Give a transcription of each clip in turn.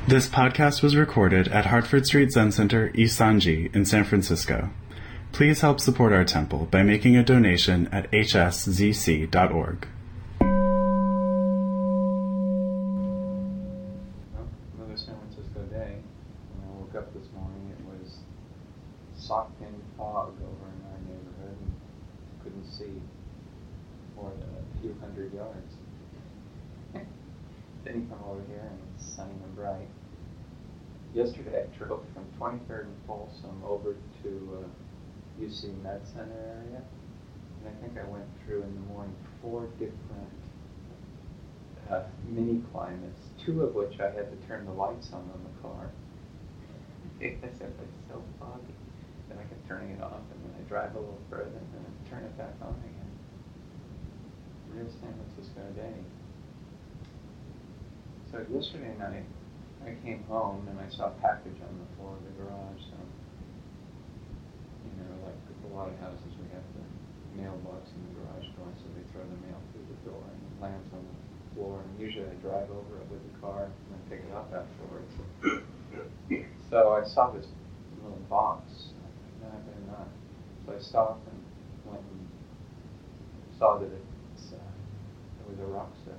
This podcast was recorded at Hartford Street Zen Center, East Sanji, in San Francisco. Please help support our temple by making a donation at hszc.org. Another San Francisco day. When I woke up this morning, it was socked in fog over in our neighborhood and couldn't see more than a few hundred yards. Then you come over here and it's sunny and bright. Yesterday I drove from 23rd and Folsom over to UC Med Center area, and I think I went through in the morning 4 different mini climates, 2 of which I had to turn the lights on the car. I said it's so foggy. Then I kept turning it off, and then I drive a little further, and then I turn it back on again. Real San Francisco day. So yesterday night, I came home and I saw a package on the floor of the garage. So, like a lot of houses, we have the mailbox in the garage door, so they throw the mail through the door and it lands on the floor. And usually I drive over it with the car and then pick it up afterwards. So I saw this little box. I thought, no, I better not. So I stopped and went and saw that it was a rock set.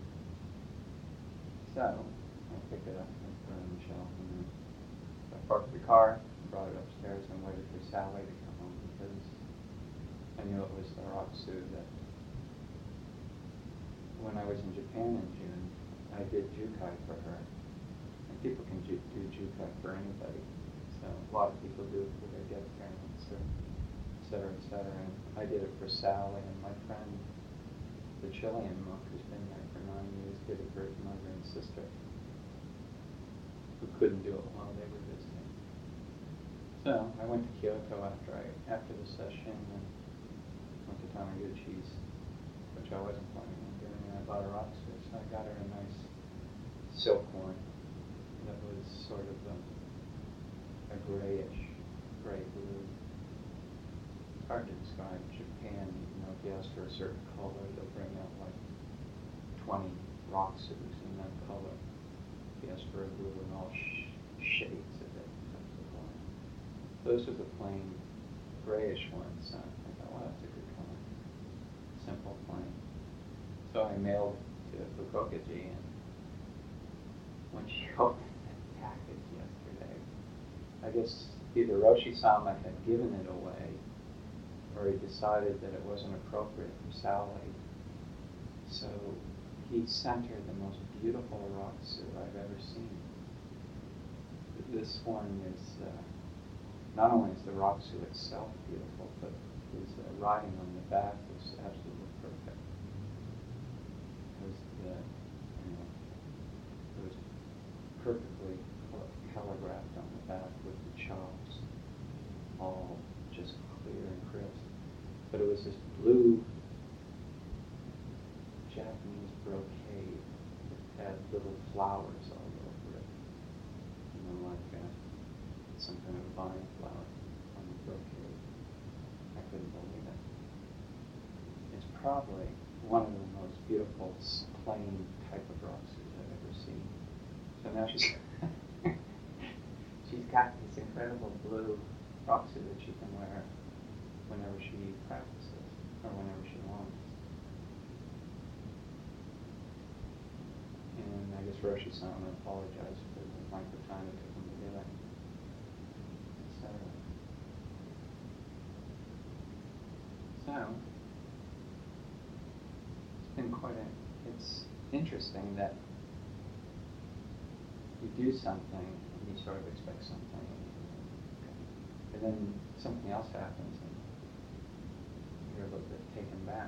So I picked it up and put it on the shelf, and then I parked the car, brought it upstairs, and waited for Sally to come home because I knew it was the rock suit that when I was in Japan in June, I did jukai for her. And people can do jukai for anybody. So a lot of people do it for their dead parents, or et cetera, et cetera. And I did it for Sally, and my friend, the Chilean monk who's been there for 9 years, did it for his mother and sister, who couldn't do it while they were visiting. So I went to Kyoto after the session and went to Tamaguchi's, which I wasn't planning on doing, and I bought a rock suit. So I got her a nice silk one that was sort of a grayish, gray blue. It's hard to describe Japan. If you ask for a certain color, they'll bring out like 20 rock suits in that color. If you ask for a blue and all shades of it. Those are the plain grayish ones. So I thought, well, that's a good color. Simple, plain. So I mailed it to Fukokaji, and when she opened that package yesterday, I guess either Roshi-sama had given it away, or he decided that it wasn't appropriate for Sally. So he sent her the most beautiful rock suit I've ever seen. This one is, not only is the rock suit itself beautiful, but his writing on the back is absolutely perfect. It was perfectly telegraphed on the back with the chalks, all just clear and crisp. But it was this blue Japanese brocade that had little flowers all over it. Like some kind of vine flower on the brocade. I couldn't believe it. It's probably one of the most beautiful plain type of rock suits I've ever seen. So now she's got this incredible blue rock suit that she can wear whenever she practices, or whenever she wants. And I guess Roshi-sama apologized for the length of time it took him to do it, etc. So, it's been it's interesting that you do something and you sort of expect something, and then something else happens and you're a little bit taken back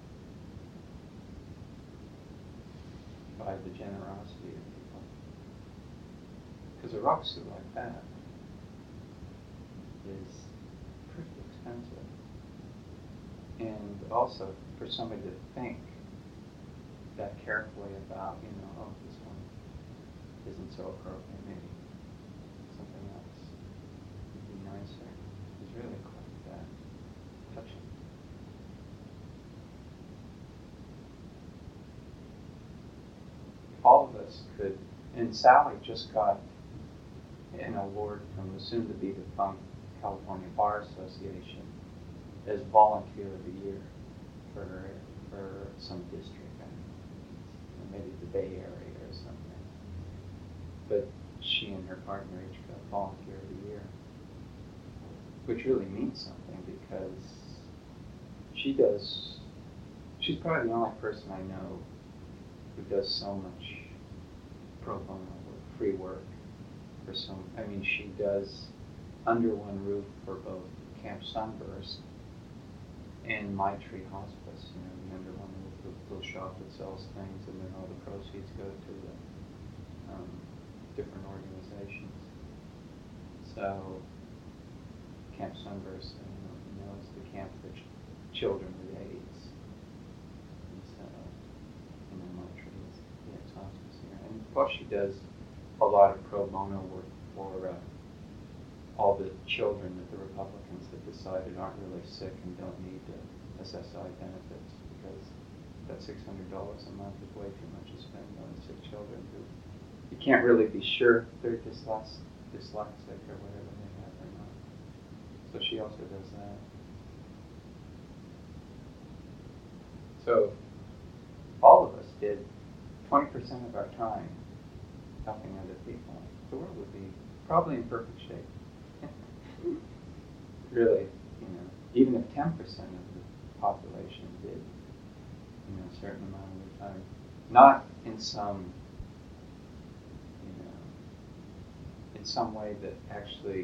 by the generosity of people. Because a rock suit like that is pretty expensive. And also for somebody to think that carefully about, oh, this one isn't so appropriate, maybe something else would be nicer, is really quite touching. All of us could And Sally just got an award from the soon-to-be defunct California Bar Association as Volunteer of the Year for some district, maybe the Bay Area or something. But she and her partner each got Volunteer of the Year, which really means something because she's probably the only person I know who does so much pro bono work, free work for some. I mean, she does under one roof for both Camp Sunburst and My Tree Hospice. You know, the under one roof, the little shop that sells things, and then all the proceeds go to the different organizations. So, Camp Sunburst, you know, is the camp for children with AIDS. And so, and then My Tree is the ex-hospice here. And of course, she does a lot of pro bono work for all the children that the Republicans have decided aren't really sick and don't need the SSI benefits, because that $600 a month is way too much to spend on sick children who you can't really be sure they're dyslexic or whatever they have or not. So she also does that. So all of us did 20% of our time helping other people, the world would be probably in perfect shape. Really, you know, even if 10% of the population did, you know, a certain amount of their time, not in some, you know, in some way that actually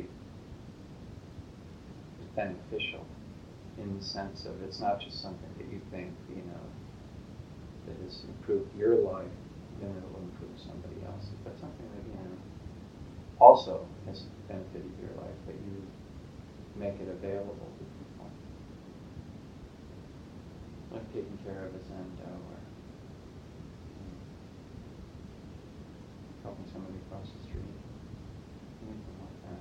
is beneficial, in the sense of it's not just something that you think, you know, that has improved your life, then it will improve somebody else's, but something that, you know, also has benefited your life, but you make it available to people. Like taking care of a Zendo or helping somebody across the street, anything like that.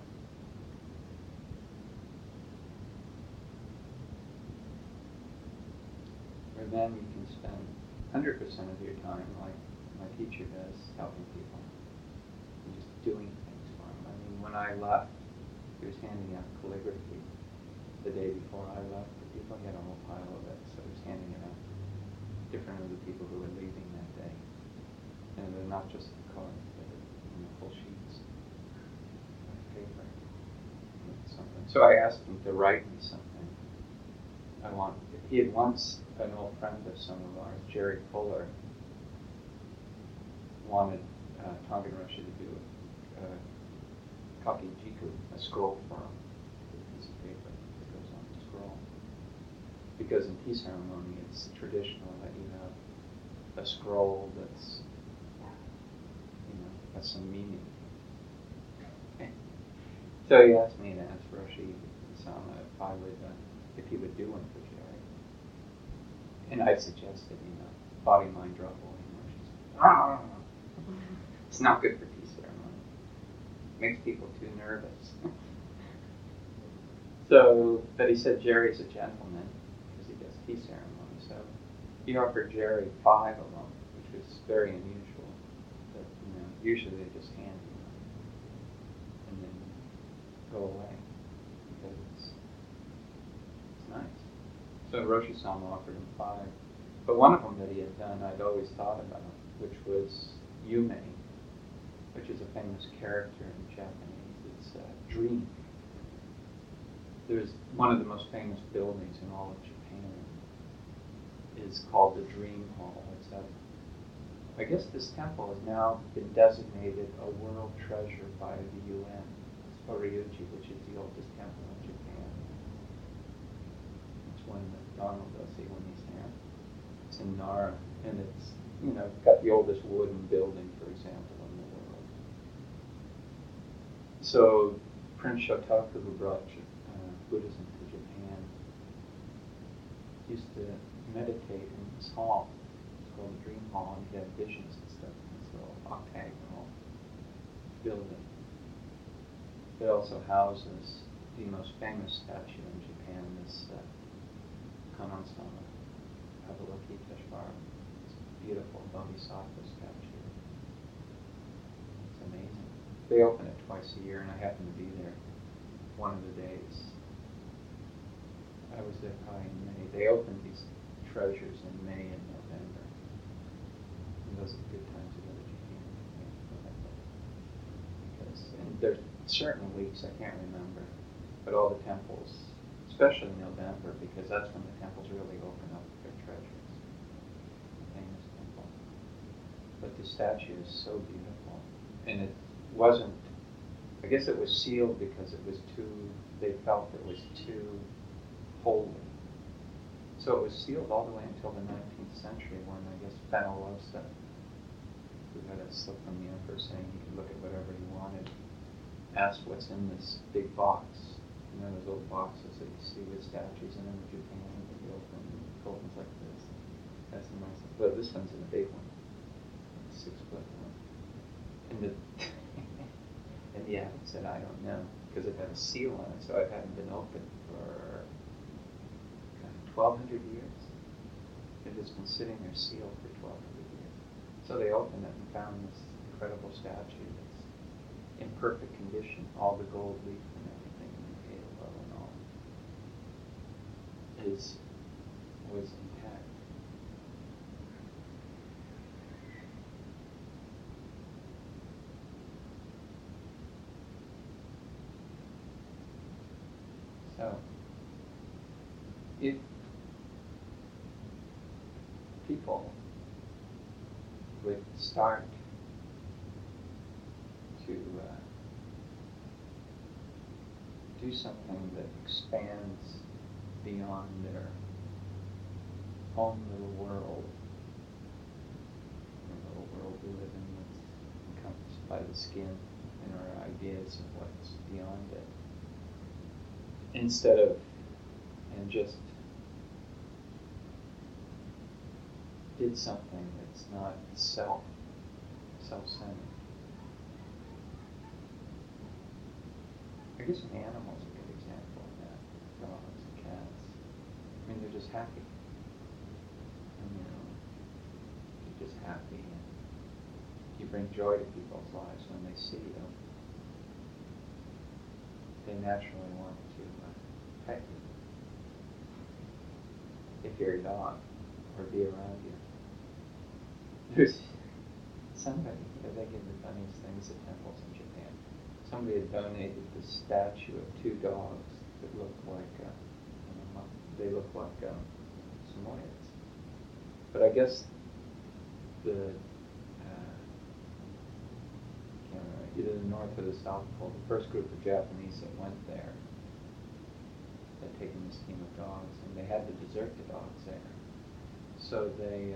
Or then you can spend 100% of your time, like my teacher does, helping people and just doing things for them. I mean, when I left, he was handing out calligraphy the day before I left for people. He had a whole pile of it, so he was handing it out to different other people who were leaving that day. And they're not just the cards, but full sheets of paper with something. So I asked him to write me something. He had once, an old friend of some of ours, Jerry Fuller, wanted Tongan Roshi to do kakijiku, a scroll for him, a piece of paper that goes on the scroll. Because in tea ceremony, it's traditional that you have a scroll that's, you know, has some meaning. So he asked me to ask Roshi Sama if he would do one for Jerry. And I suggested, you know, body, mind, drop, Roshi's, it's not good for tea ceremony. Makes people too nervous. So, but he said Jerry's a gentleman because he does tea ceremony. So he offered Jerry 5 of them, which was very unusual. But, you know, usually they just hand you one and then go away because it's nice. So Roshi Sama offered him 5. But one of them that he had done, I'd always thought about, which was Yume, which is a famous character in Japanese. It's a dream. There's one of the most famous buildings in all of Japan is called the Dream Hall. I guess this temple has now been designated a world treasure by the UN. It's Horyuji, which is the oldest temple in Japan. It's one that Donald does see when he's there. It's in Nara, and it's, you know, got the oldest wooden building, for example, in the world. So Prince Shotoku, who brought Buddhism to Japan, used to meditate in this hall. It's called the Dream Hall, and he had visions and stuff in this little octagonal building. It also houses the most famous statue in Japan, this Kannon-sama Avalokiteshvara. It's a beautiful Bodhisattva statue. they open it twice a year, and I happened to be there one of the days. I was there probably in May. They opened these treasures in May and November. And those are good times to go to Japan. And there's certain weeks, I can't remember, but all the temples, especially in November, because that's when the temples really open up their treasures. The famous temple. But the statue is so beautiful. And it wasn't, I guess it was sealed because it was they felt it was too holy. So it was sealed all the way until the 19th century when, I guess, Fenollosa, who had a slip from the emperor saying he could look at whatever he wanted, asked what's in this big box. You know those old boxes that you see with statues in them in Japan, that you open, and it opens like this. That's the nice one. But this one's in a big one, 6-foot one. And the abbot said, I don't know, because it had a seal on it, so it hadn't been opened for 1,200 years. It has been sitting there sealed for 1,200 years. So they opened it and found this incredible statue that's in perfect condition, all the gold leaf and everything, and the halo and all was intact. So, if people would start to do something that expands beyond their own little world, the little world we live in that's encompassed by the skin and our ideas of what's beyond it, instead of, and just did something that's not self-centered. I guess an animal's a good example of that. Dogs and cats. I mean, they're just happy. And, you're just happy. And you bring joy to people's lives when they see you. They naturally want to pet you. If you're a dog, or be around you. There's somebody, they give the funniest things at temples in Japan. Somebody had donated the statue of 2 dogs that look like, they look like Samoyeds. But I guess either the North or the South Pole, the first group of Japanese that went there had taken this team of dogs, and they had to desert the dogs there. So they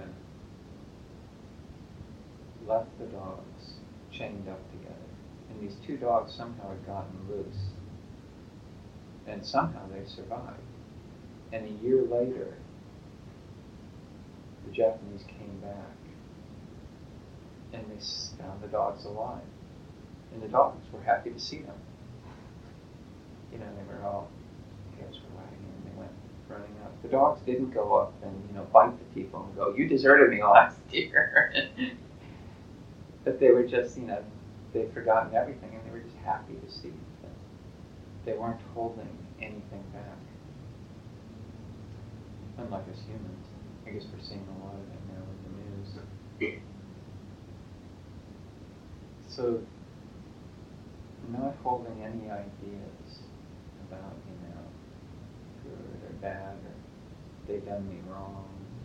left the dogs chained up together. And these 2 dogs somehow had gotten loose. And somehow they survived. And a year later, the Japanese came back. And they found the dogs alive. And the dogs were happy to see them. They were all, tails were wagging, and they went running up. The dogs didn't go up and, bite the people and go, you deserted me last year. But they were just, they'd forgotten everything, and they were just happy to see them. They weren't holding anything back. Unlike us humans. I guess we're seeing a lot of that now in the news. So, not holding any ideas about, good or bad, or they done me wrong,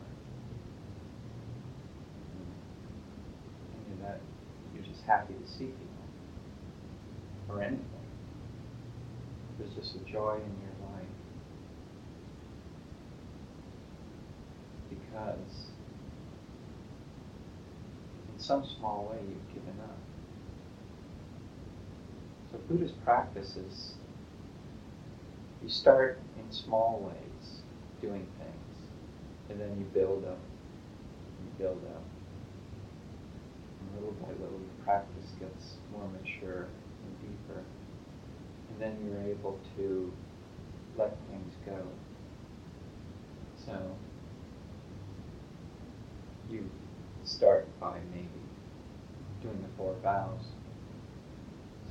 or any of that. You're just happy to see people, or anything. There's just a joy in your life, because in some small way you've given up. So Buddhist practice is, you start in small ways, doing things, and then you build up, and build up. And little by little, your practice gets more mature and deeper. And then you're able to let things go. So, you start by maybe doing the 4 vows.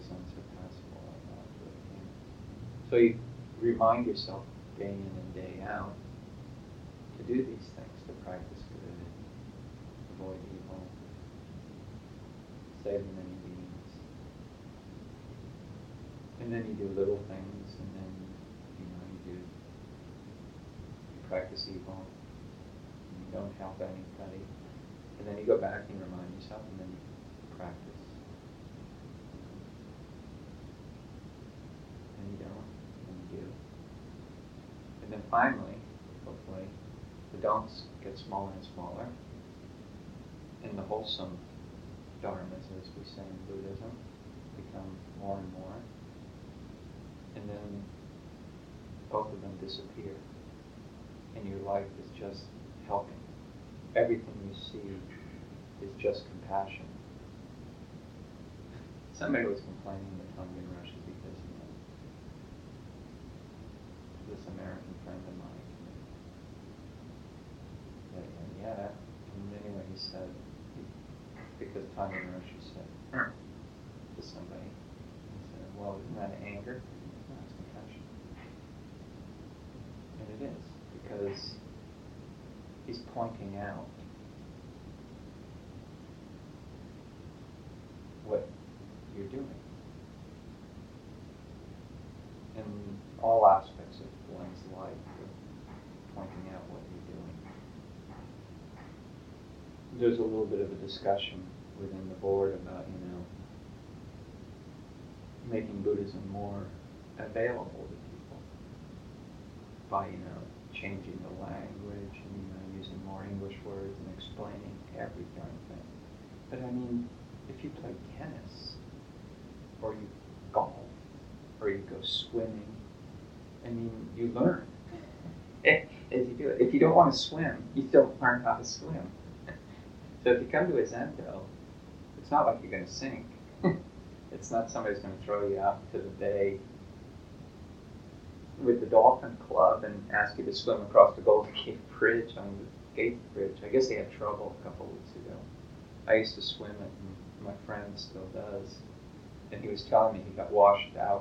is unsurpassable. So you remind yourself day in and day out to do these things, to practice good, avoid evil, save the many beings. And then you do little things, and then you practice evil, and you don't help anybody. And then you go back and remind yourself, and then you practice. And you don't, and you do. And then finally, hopefully, the don'ts get smaller and smaller, and the wholesome dharmas, as we say in Buddhism, become more and more. And then both of them disappear, and your life is just helping. Everything you see is just compassion. Somebody was complaining that Tongan Rosh is because this American friend of mine. Yeah. And anyway, he said, because Tongan Rosh said to somebody, he said, well, isn't that anger? No, it's compassion. And it is, because he's pointing out what you're doing in all aspects of one's life, pointing out what you're doing. There's a little bit of a discussion within the board about, making Buddhism more available to people by, changing the language and, using more English words and explaining every darn thing. But I mean, if you play tennis, or you golf, or you go swimming, I mean, you learn as you do it. If you don't want to swim, you still learn how to swim. So if you come to a Zendo, it's not like you're going to sink. It's not somebody's going to throw you out to the bay with the dolphin club and ask you to swim across the Golden Gate Bridge on the Gate Bridge. I guess they had trouble a couple of weeks ago. I used to swim it, and my friend still does. And he was telling me he got washed out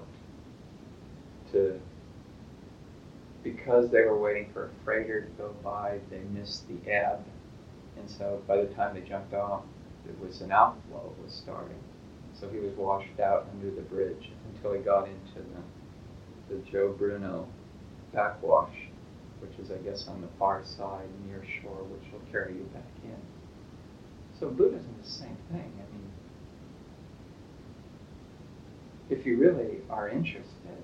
because they were waiting for a freighter to go by, they missed the ebb. And so by the time they jumped off, it was an outflow was starting. So he was washed out under the bridge until he got into the Joe Bruno backwash, which is, I guess, on the far side near shore, which will carry you back in. So Buddhism is the same thing. I mean, if you really are interested,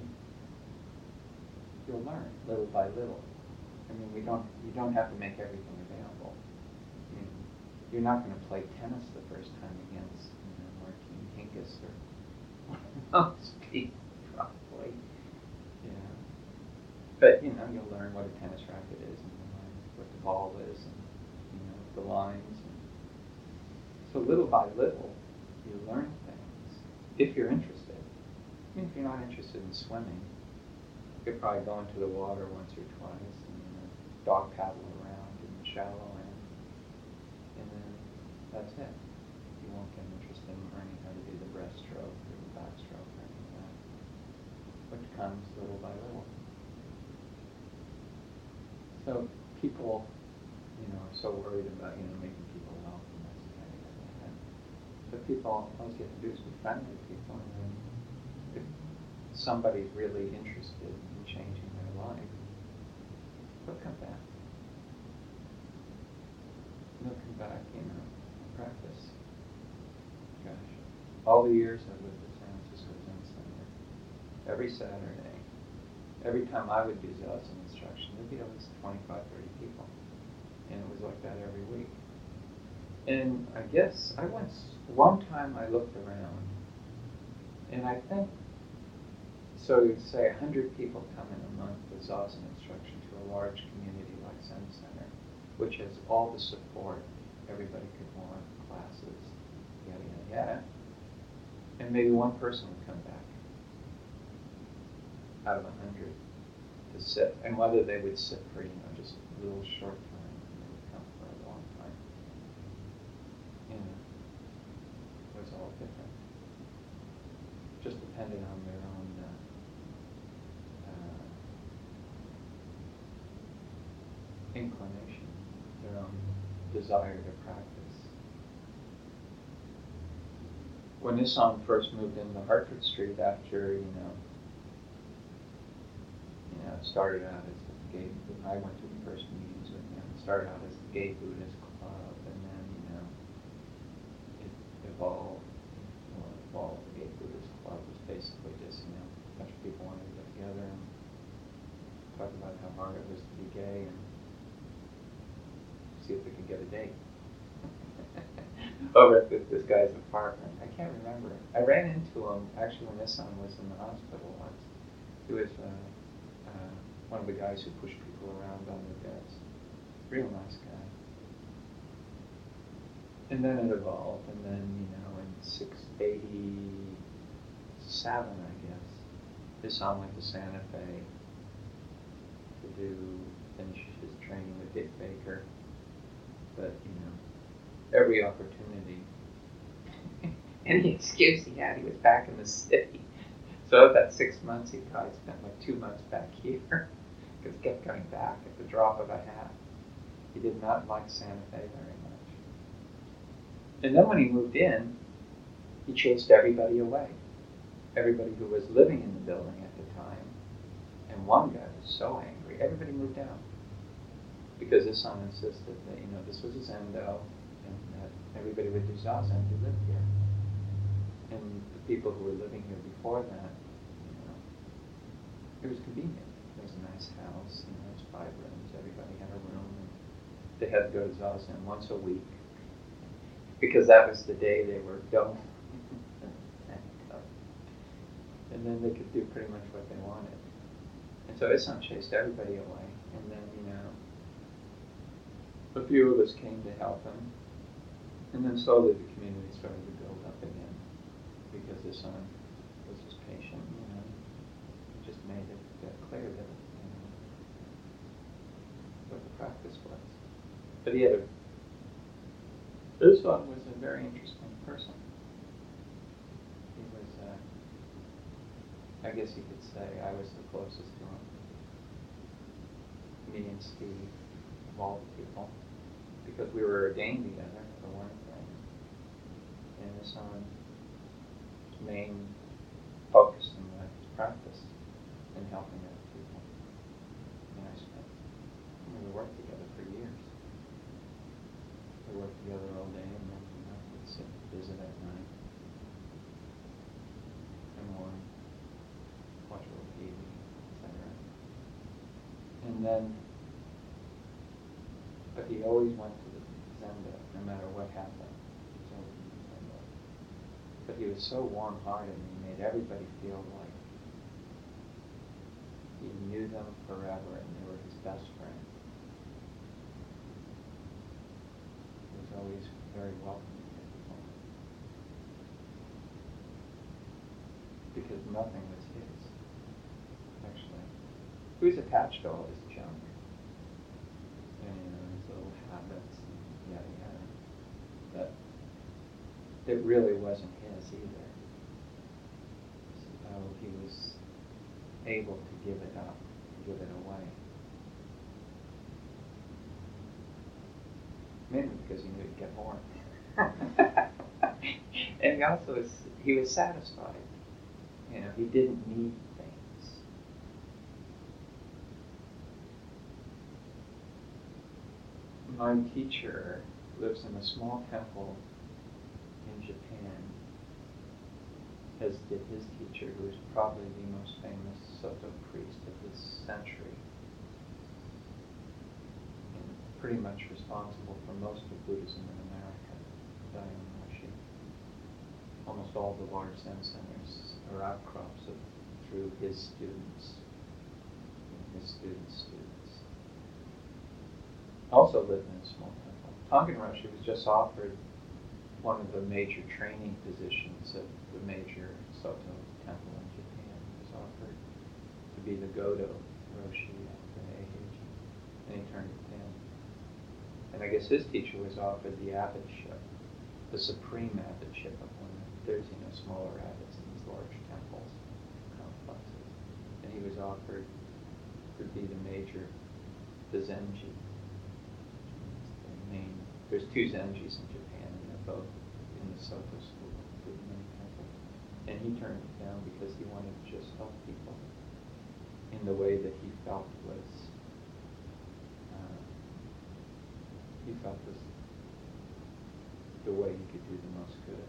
you'll learn little by little. I mean, you don't have to make everything available. I mean, you're not going to play tennis the first time against Martin Hinkes or those people, probably. But you'll learn what a tennis racket is, and you'll learn what the ball is, and the lines. And so little by little, you learn things if you're interested. I mean, if you're not interested in swimming, you could probably go into the water once or twice and dog paddle around in the shallow end, and then that's it. You won't get interested in learning how to do the breaststroke or the backstroke or anything like that, which comes little by little. So people, are so worried about, making people wealthy and that's kind of thing. But people, all you have to do is be friendly with people, and then if somebody's really interested in changing their life, they'll come back. They'll come back, practice. Gosh, all the years I lived at San Francisco Zen Center, every Saturday, every time I would do Zazen instruction, there'd be at least 25, 30 people. And it was like that every week. And I guess one time I looked around, and I think, so you'd say 100 people come in a month with Zazen instruction to a large community like Zen Center, which has all the support everybody could want, classes, yada, yada, yada. And maybe one person would come back out of 100 to sit, and whether they would sit for, just a little short time, or they would come for a long time. It was all different. Just depended on their own inclination, their own desire to practice. When Isan first moved into Hartford Street after, started out as a gay, I went to the first meetings with him. It started out as a gay Buddhist club, and then, it evolved. The gay Buddhist club was basically just, a bunch of people wanted to get together and talk about how hard it was to be gay and see if they could get a date. Over at this guy's apartment. I can't remember. I ran into him actually when Isan was in the hospital once. He was one of the guys who pushed people around on their beds. Real nice guy. And then it evolved, and then, in 687, I guess, Isan went to Santa Fe to finish his training with Dick Baker. But, every opportunity, any excuse he had, he was back in the city. So that 6 months, he probably spent like 2 months back here, because he kept coming back at the drop of a hat. He did not like Santa Fe very much. And then when he moved in, he chased everybody away. Everybody who was living in the building at the time. And one guy was so angry, everybody moved out. Because his son insisted that, this was a Zendo, and that everybody would do Zazen who lived here. And the people who were living here before that, it was convenient. It was a nice house, it was 5 rooms, everybody had a room, and they had to go to Zazen once a week, because that was the day they were going. And then they could do pretty much what they wanted. And so his son chased everybody away, and then, a few of us came to help him, and then slowly the community started to build up again, because his son was just patient, just made it clear that, what the practice was. But his son was a very interesting person. He was, I guess you could say, I was the closest to him. Me and Steve, of all the people. Because we were ordained together, for one thing. And his son's main focus in life was practice and helping other people. And we worked together for years. We worked together all day, and then we'd sit and visit at night. And watch a little TV, etc. And then, but he always went to the Zendo, no matter what happened. He was always in the Zendo. But he was so warm-hearted, and he made everybody feel like he knew them forever, and they were his best friend. He was always very welcoming to people. Because nothing was his, actually. He was attached to all his junk. His little habits and yada yada. But it really wasn't his either. So he was able to give it up, to give it away. Mainly because he knew he'd get more. And he was satisfied. He didn't need things. My teacher lives in a small temple in Japan, as did his teacher, who is probably the most famous Soto priest of this century, and pretty much responsible for most of Buddhism in America, Daimon Roshi. Almost all the large Zen centers are outcrops through his students, his students' students. Also lived in a small temple. Tongan Roshi was just offered one of the major training positions at the major Soto temple in Japan. He was offered to be the Godo Roshi after Eiheiji, and he turned it down. And I guess his teacher was offered the abbotship, the supreme abbotship of one of, there's smaller abbots in the large temples, complexes. And he was offered to be the major, the Zenji. There's two Zenjis in Japan, and they're both in the Soto school, with many temples. And he turned it down because he wanted to just help people in the way that he felt was the way he could do the most good.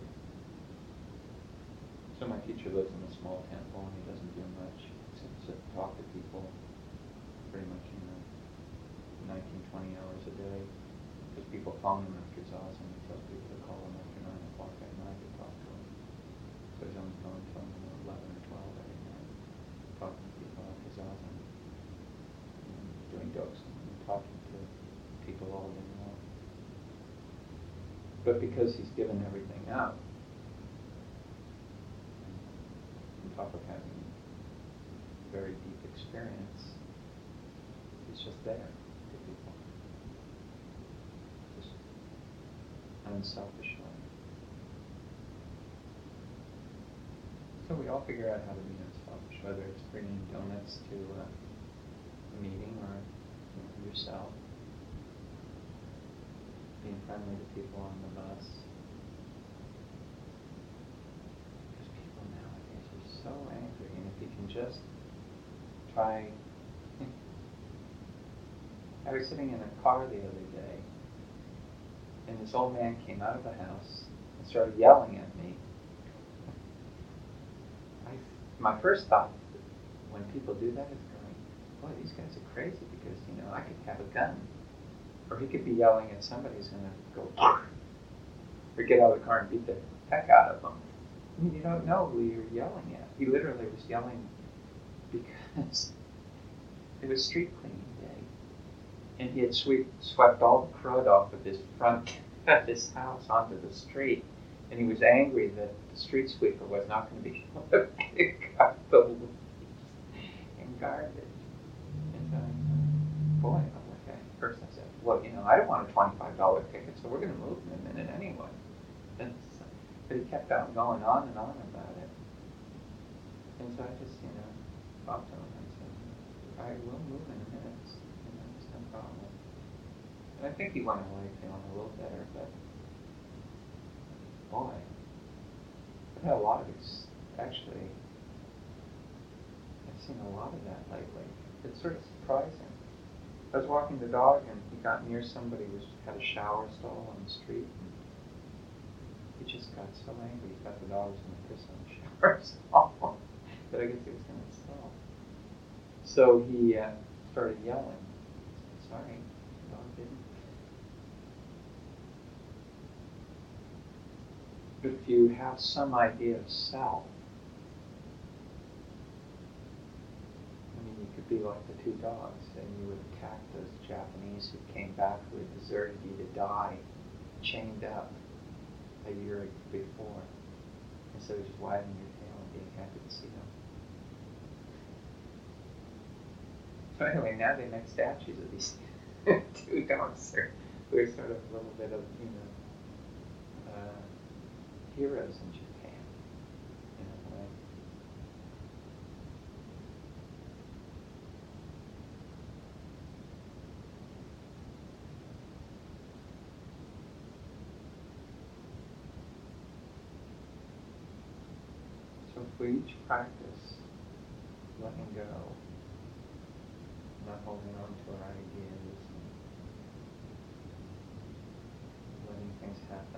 So my teacher lives in a small temple, and he doesn't do much except talk to people pretty much 19, 20 hours a day. Because people phone him after zazen, he tells people to call him after 9 o'clock at night to talk to him. So he's on the phone till 11 or 12 every night, talking to people after zazen, doing dokes and talking to people all day long. But because he's given everything up, on top of having very deep experience, he's just there to people. Just unselfishly. So we all figure out how to be unselfish, whether it's bringing donuts to a meeting or yourself, being friendly to people on the bus. Because people nowadays are so angry, and if you can just try... I was sitting in a car the other day, and this old man came out of the house and started yelling at me. My first thought when people do that is going, boy, these guys are crazy, because, I could have a gun. Or he could be yelling at somebody who's going to go, or get out of the car and beat the heck out of them. I mean, you don't know who you're yelling at. He literally was yelling because it was street cleaning day. And he had swept all the crud off of his front of his house onto the street. And he was angry that the street sweeper was not going to be able to pick up the leaves and garbage. And so I said, boy, okay. First I said, well, I don't want a $25 ticket, so we're going to move in a minute anyway. But he kept on going on and on about it. And so I just, talked to him and said, I will move in a minute. It's no problem. And I think he went away feeling a little better, but boy, I've had a lot of actually, I've seen a lot of that lately. It's sort of surprising. I was walking the dog, and he got near somebody who had a shower stall on the street, and he just got so angry he thought the dog was going to piss on the shower stall that I guess he was going to stall. So he started yelling. Sorry, the dog didn't. But if you have some idea of self, you could be like the two dogs, and you would attack those Japanese who came back who had deserted you to die, chained up a year before, instead of just wagging your tail and being happy to see them. So anyway, now they make statues of these two dogs who are sort of a little bit of, heroes in Japan, in a way. So if we each practice letting go, not holding on to our ideas, and letting things happen.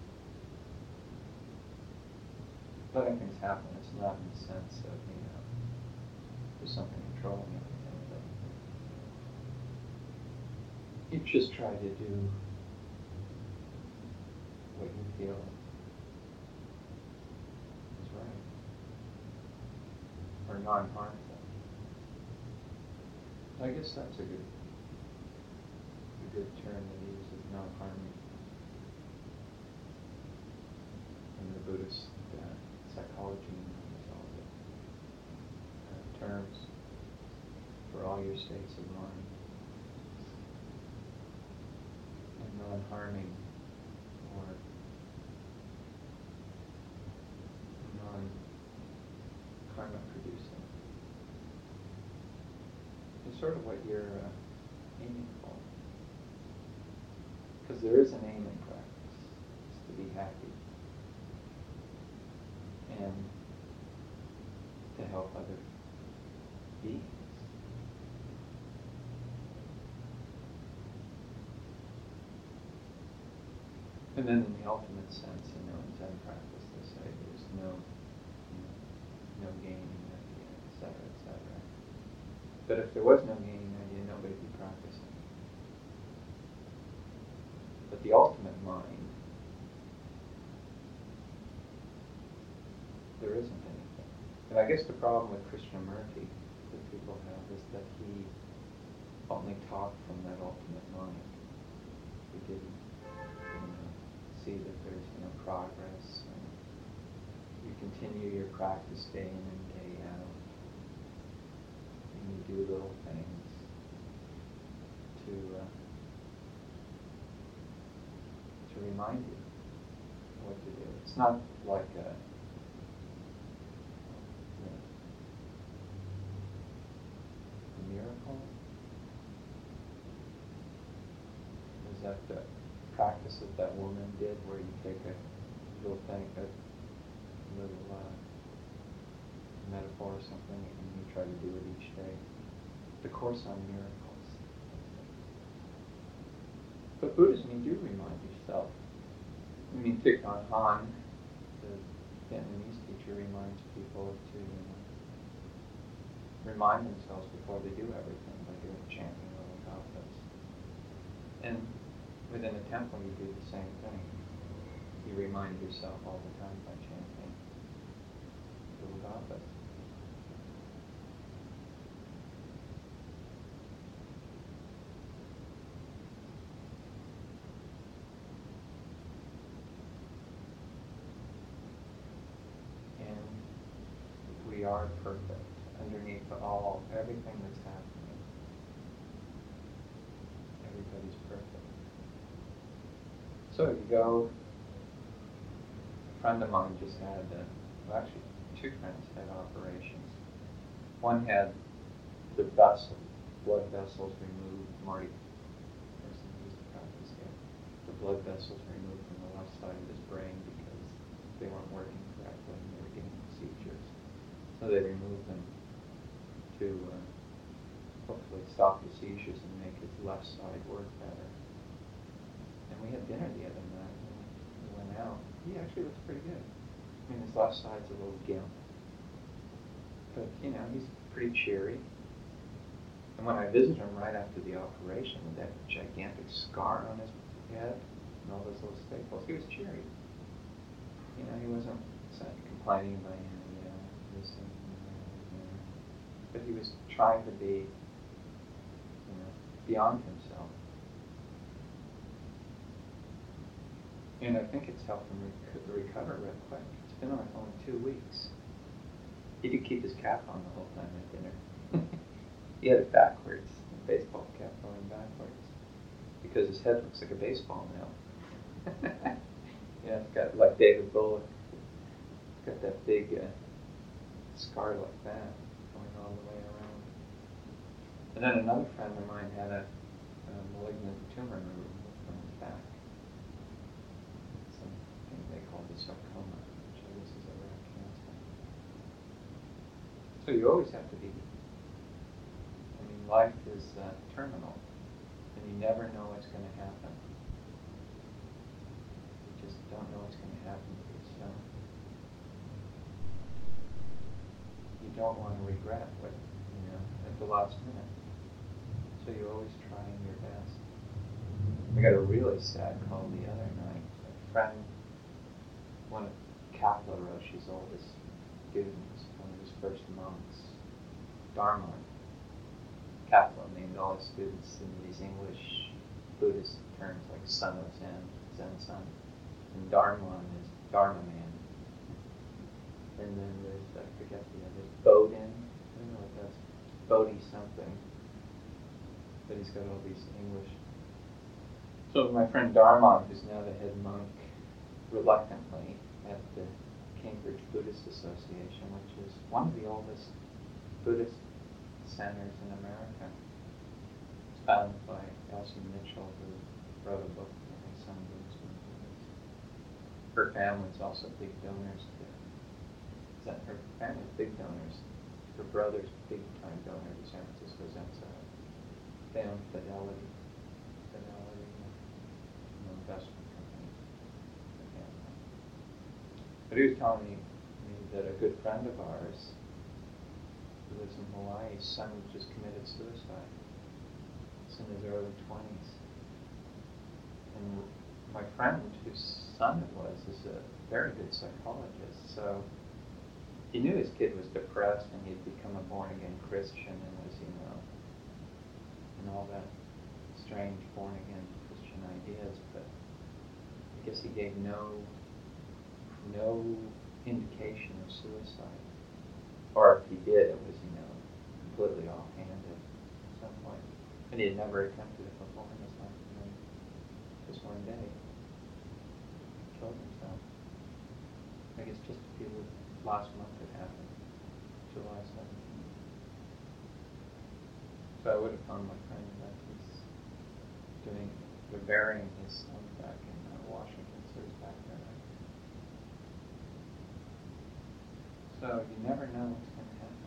Letting things happen is not in the sense of, there's something controlling everything, but you just try to do what you feel is right, or non-harmful. I guess that's a good term to use, is non-harming. In the Buddhist psychology and all the terms for all your states of mind. And non-harming or karma producing. It's sort of what you're aiming for. Because there is an aim in practice. It's to be happy. And to help other beings. And then in the ultimate sense, in Zen practice, they say there's no gaining idea, etc., etc. But if there was no gaining idea, nobody would be practicing. But the ultimate mind, there isn't anything. And I guess the problem with Krishnamurti that people have is that he only talked from that ultimate mind. He didn't see that there's progress, and you continue your practice day in and day out, and you do little things to remind you what to do. It's not like a miracle. Is that the practice that woman did, where you take a little thing, a little metaphor or something, and you try to do it each day? The Course on Miracles. But Buddhism, you do remind yourself. I mean, Thich Nhat Hanh, the Vietnamese teacher, reminds people to remind themselves before they do everything by doing chanting little gathas. And within a temple, you do the same thing. You remind yourself all the time by chanting little gathas. And we are perfect underneath everything that's happening. Everybody's perfect. So you go, a friend of mine just had, actually two friends had operations. One had the blood vessels removed. Marty, the person who used to practice here, the blood vessels removed from the left side of his brain because they weren't working correctly and they were getting seizures. So they removed them to hopefully stop the seizures and make his left side work better. And we had dinner the other night and we went out. He actually looks pretty good. I mean, his left side's a little gimp. But, he's pretty cheery. And when I visited him right after the operation with that gigantic scar on his head and all those little staples, he was cheery. He wasn't complaining about, this and that. But he was trying to be, beyond himself. And I think it's helped him recover real quick. It's been only 2 weeks. He did keep his cap on the whole time at dinner. He had it backwards, the baseball cap going backwards, because his head looks like a baseball now. It's got, like David Bullock, it's got that big scar like that going all the way around. And then another friend of mine had a malignant tumor removed from his back. Something they call the sarcoma, which I guess is a rare cancer. So you always have to be. Life is terminal, and you never know what's going to happen. You just don't know what's going to happen to yourself. You don't want to regret what, at the last minute. So you're always trying your best. I got a really sad call the other night. A friend, one of Kapla Roshi's oldest students, one of his first monks, Dharma. Kapla named all his students in these English Buddhist terms like son of Zen, Zen son. And Dharma is Dharma man. And then there's, I forget the other, Bodhin. I don't know what that's, Bodhi something. But he's got all these English. So my friend Dharma, who's now the head monk, reluctantly, at the Cambridge Buddhist Association, which is one of the oldest Buddhist centers in America. It's founded by Elsie Mitchell, who wrote a book on some Buddhist movements. Her family's also big donors to her family's big donors. Her brother's big time donor to San Francisco Zen Center. They own Fidelity, investment company. But he was telling me that a good friend of ours who lives in Hawaii, his son just committed suicide. He's in his early 20s. And my friend, whose son it was, is a very good psychologist. So he knew his kid was depressed and he'd become a born-again Christian and was, and all that strange born-again Christian ideas, but I guess he gave no indication of suicide. Or if he did, it was, completely offhanded at some point. And he had never attempted it before in his life. And then just one day, he killed himself. I guess just last month it happened, July 17th. So I would have found my friend that they're burying his son back in Washington, so he's back there. So you never know what's going to happen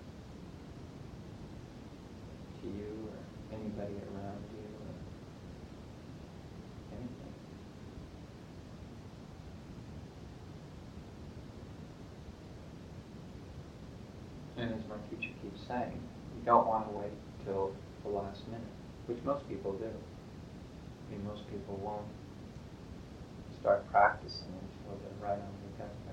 to you or anybody around you or anything. And as my teacher keeps saying, you don't want to wait till the last minute, which most people do. Most people won't start practicing until they're right on the deathbed.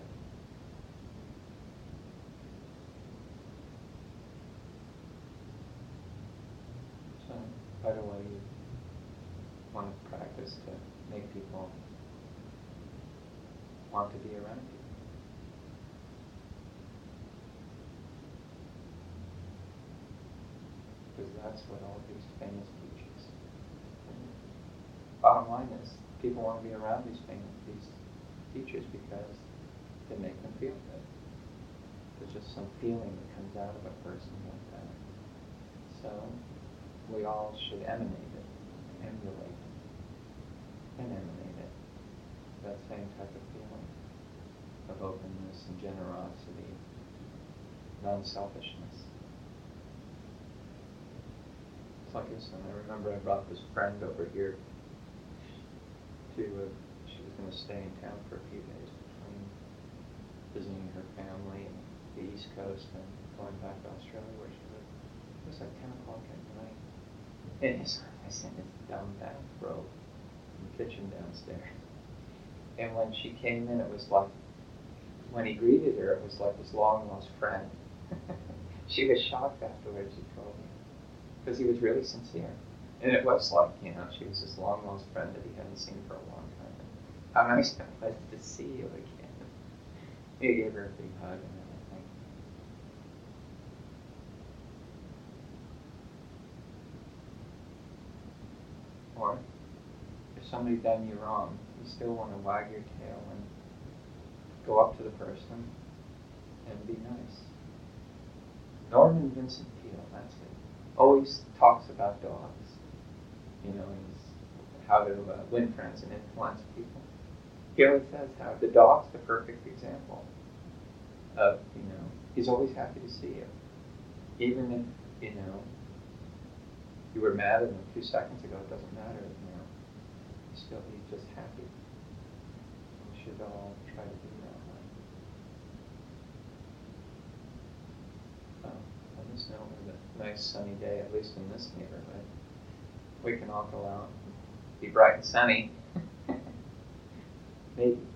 So, by the way, you want to practice to make people want to be around you. Because that's what all these famous teachers. Bottom line is, people want to be around these teachers because they make them feel good. There's just some feeling that comes out of a person like that. So, we all should emanate it, emulate it, and emanate it. That same type of feeling of openness and generosity, non-selfishness. It's like this, and I remember I brought this friend over here she was going to stay in town for a few days between visiting her family and the East Coast and going back to Australia where she lived. It was like 10 o'clock at night. And I sent this dumb bathrobe in the kitchen downstairs. And when she came in, it was like, when he greeted her, it was like his long-lost friend. She was shocked afterwards, she told me, because he was really sincere. And it was like, she was this long-lost friend that he hadn't seen for a long time. How nice it was to see you again. He gave her a big hug and everything. Or, if somebody's done you wrong, you still want to wag your tail and go up to the person and be nice. Norman Vincent Peale, that's it. Always talks about dogs. How to win friends and influence people. He always says how the dog's the perfect example of, he's always happy to see you. Even if, you were mad at him 2 seconds ago, it doesn't matter, he's just happy. We should all try to do that way. So, on this note, with a nice sunny day, at least in this neighborhood, we can all go out and be bright and sunny. Maybe.